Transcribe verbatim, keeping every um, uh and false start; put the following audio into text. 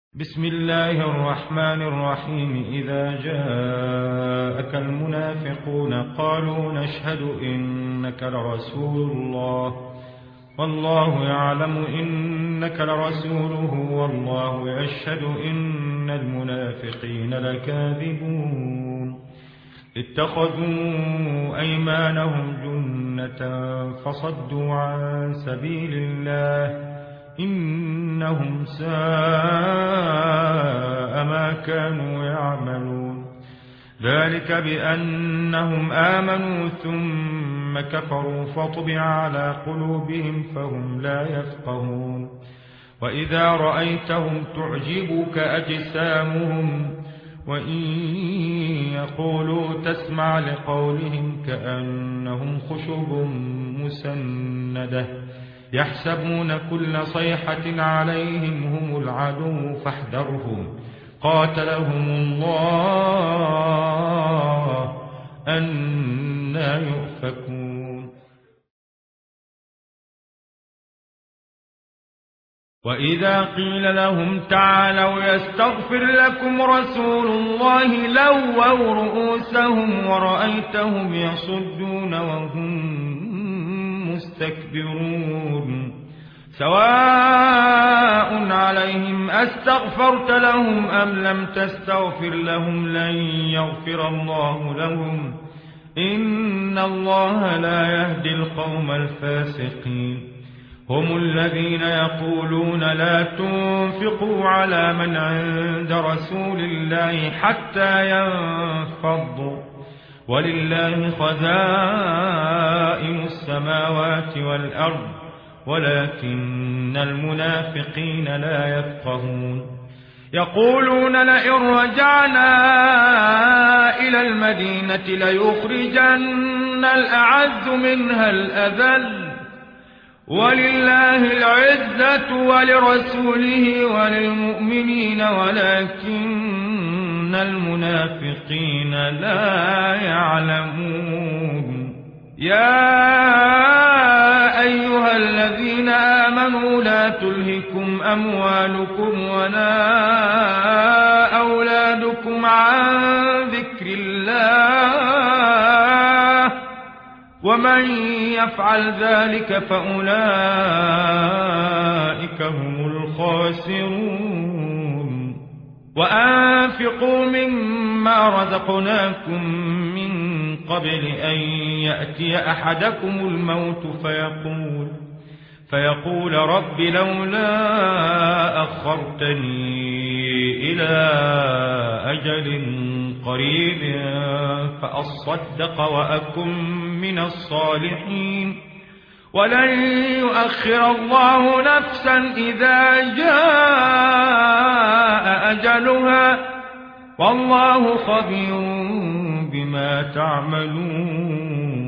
بسم الله الرحمن الرحيم. إذا جاءك المنافقون قالوا نشهد إنك لرسول الله والله يعلم إنك لرسوله والله يشهد إن المنافقين لكاذبون. اتخذوا أيمانهم جنة فصدوا عن سبيل الله إنهم ساء ما كانوا يعملون. ذلك بأنهم آمنوا ثم كفروا فطبع على قلوبهم فهم لا يفقهون. وإذا رأيتهم تعجبك أجسامهم وإن يقولوا تسمع لقولهم كأنهم خشب مسندة يحسبون كل صيحة عليهم هم العدو فاحذرهم قاتلهم الله أنى يؤفكون. وإذا قيل لهم تعالوا يستغفر لكم رسول الله لووا رؤوسهم ورأيتهم يصدون وهم مستكبرون. سواء عليهم أستغفرت لهم أم لم تستغفر لهم لن يغفر الله لهم إن الله لا يهدي القوم الفاسقين. هم الذين يقولون لا تنفقوا على من عند رسول الله حتى ينفضوا ولله خزائن السماوات والأرض ولكن المنافقين لا يفقهون. يقولون لئن رجعنا إلى المدينة ليخرجن الأعز منها الأذل ولله العزة ولرسوله وللمؤمنين ولكن المنافقين لا يعلمون. يا أيها الذين آمنوا لا تلهكم أموالكم ولا أولادكم عن ذكر الله ومن يفعل ذلك فأولئك هم الخاسرون. وأنفقوا مما رزقناكم من قبل أن يأتي أحدكم الموت فيقول فيقول رب لولا أخرتني إلى أجل قريب فأصدق وأكن من الصالحين ولن يؤخر الله نفسا إذا جاء أجلها والله خبير بما تعملون.